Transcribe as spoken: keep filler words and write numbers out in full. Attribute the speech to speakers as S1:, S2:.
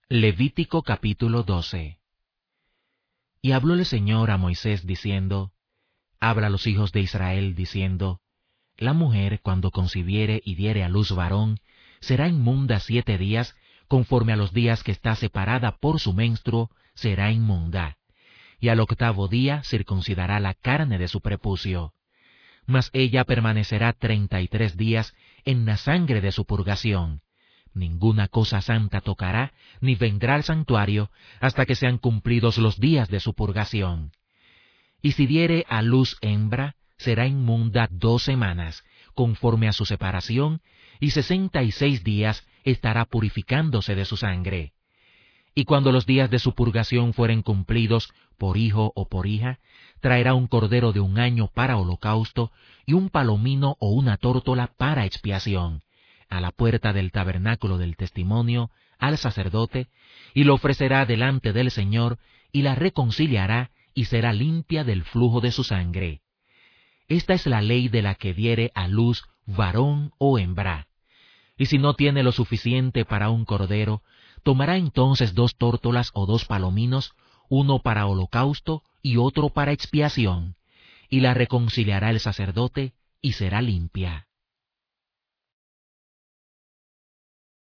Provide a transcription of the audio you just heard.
S1: Levítico capítulo doce. Y habló el Señor a Moisés diciendo, Habla a los hijos de Israel diciendo, La mujer cuando concibiere y diere a luz varón, será inmunda siete días, conforme a los días que está separada por su menstruo, será inmunda. Y al octavo día circuncidará la carne de su prepucio. Mas ella permanecerá treinta y tres días en la sangre de su purgación. Ninguna cosa santa tocará, ni vendrá al santuario, hasta que sean cumplidos los días de su purgación. Y si diere a luz hembra, será inmunda dos semanas, conforme a su separación, y sesenta y seis días estará purificándose de su sangre. Y cuando los días de su purgación fueren cumplidos, por hijo o por hija, traerá un cordero de un año para holocausto, y un palomino o una tórtola para expiación, a la puerta del tabernáculo del testimonio, al sacerdote, y lo ofrecerá delante del Señor, y la reconciliará, y será limpia del flujo de su sangre. Esta es la ley de la que diere a luz varón o hembra. Y si no tiene lo suficiente para un cordero, tomará entonces dos tórtolas o dos palominos, uno para holocausto y otro para expiación, y la reconciliará el sacerdote, y será limpia.